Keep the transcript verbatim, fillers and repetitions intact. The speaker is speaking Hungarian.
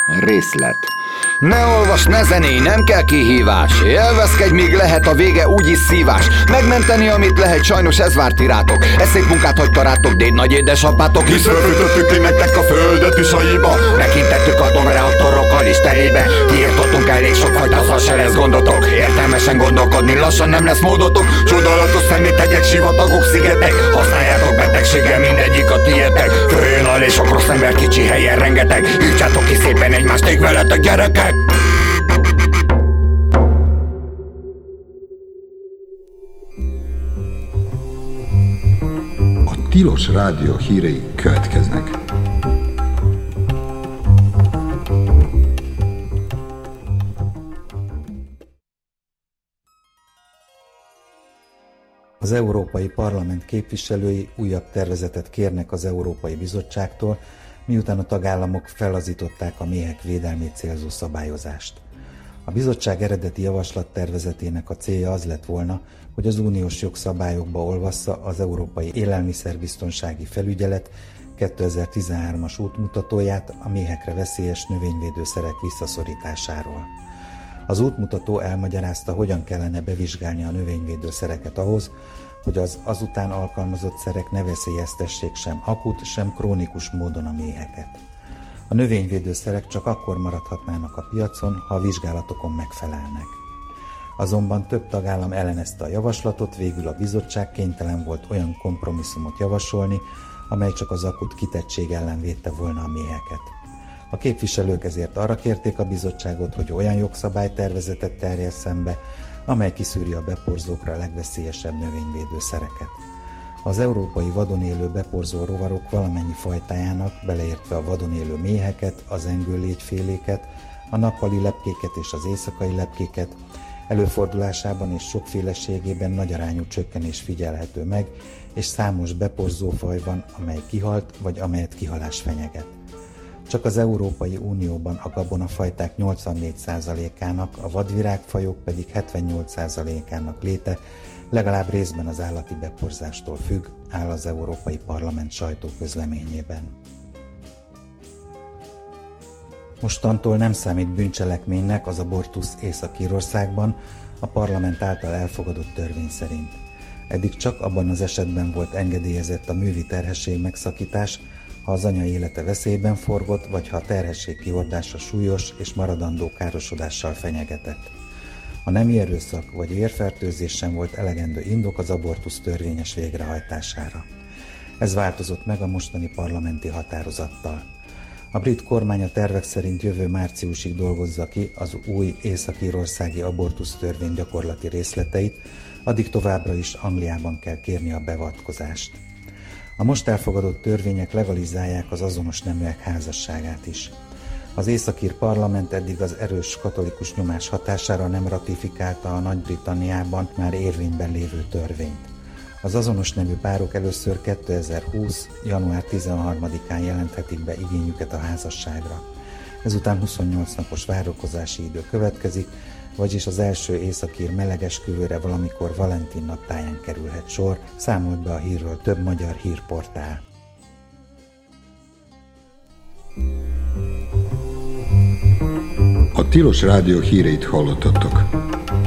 Részlet. Ne olvas, ne zenélj, nem kell kihívás. Élvezkedj, míg lehet, a vége úgyis szívás. Megmenteni, amit lehet, sajnos ez várt irátok. Eszék munkát hagyta rátok, déd nagy édesapátok. Hisz röfötöttük ki nektek a földet is aiba. Megintettük atomreaktorokkal is terébe. Kiirtottunk elég sokfajta szar, se lesz gondotok. Értelmesen gondolkodni, lassan nem lesz módotok. Csodálatos szeméthegyek, sivatagok, szigetek. Használjátok betegséggel, mindegyik a tiétek. Följön a és sok rossz ember kicsi helyen rengeteg. Írtsátok ki szépen egymást, ég veletek, gyerekek! A Tilos Rádió hírei következnek. Az Európai Parlament képviselői újabb tervezetet kérnek az Európai Bizottságtól, miután a tagállamok fellazították a méhek védelmét célzó szabályozást. A bizottság eredeti javaslattervezetének a célja az lett volna, hogy az uniós jogszabályokba olvassza az Európai Élelmiszerbiztonsági Felügyelet kétezer-tizenhármas útmutatóját a méhekre veszélyes növényvédőszerek visszaszorításáról. Az útmutató elmagyarázta, hogyan kellene bevizsgálni a növényvédőszereket ahhoz, hogy az azután alkalmazott szerek ne veszélyeztessék sem akut, sem krónikus módon a méheket. A növényvédőszerek csak akkor maradhatnának a piacon, ha a vizsgálatokon megfelelnek. Azonban több tagállam ellenezte a javaslatot, végül a bizottság kénytelen volt olyan kompromisszumot javasolni, amely csak az akut kitettség ellen védte volna a méheket. A képviselők ezért arra kérték a bizottságot, hogy olyan jogszabálytervezetet terjesszen be, amely kiszűri a beporzókra a legveszélyesebb növényvédőszereket. Az európai vadon élő beporzó rovarok valamennyi fajtájának, beleértve a vadon élő méheket, az engőlégyféléket, a nappali lepkéket és az éjszakai lepkéket, előfordulásában és sokféleségében nagyarányú csökkenés figyelhető meg, és számos beporzófaj van, amely kihalt, vagy amelyet kihalás fenyeget. Csak az Európai Unióban a gabonafajták nyolcvannégy százalékának, a vadvirágfajok pedig hetvennyolc százalékának léte legalább részben az állati beporzástól függ, áll az Európai Parlament sajtóközleményében. Mostantól nem számít bűncselekménynek az abortusz Észak-Írországban a parlament által elfogadott törvény szerint. Eddig csak abban az esetben volt engedélyezett a művi terhesség megszakítás, ha az anya élete veszélyben forgott, vagy ha a terhesség kiordása súlyos és maradandó károsodással fenyegetett. A nemi erőszak vagy vérfertőzés sem volt elegendő indok az abortusz törvényes végrehajtására. Ez változott meg a mostani parlamenti határozattal. A brit kormány a tervek szerint jövő márciusig dolgozza ki az új észak-írországi abortusz törvény gyakorlati részleteit, addig továbbra is Angliában kell kérni a beavatkozást. A most elfogadott törvények legalizálják az azonos neműek házasságát is. Az északír parlament eddig az erős katolikus nyomás hatására nem ratifikálta a Nagy-Britanniában már érvényben lévő törvényt. Az azonos nemű párok először kétezer-húsz. január tizenharmadikán jelenthetik be igényüket a házasságra. Ezután huszonnyolc napos várakozási idő következik, vagyis az első északír melegesküvőre valamikor Valentin nap táján kerülhet sor, számolt be a hírről több magyar hírportál. A Tilos Rádió híreit hallottatok.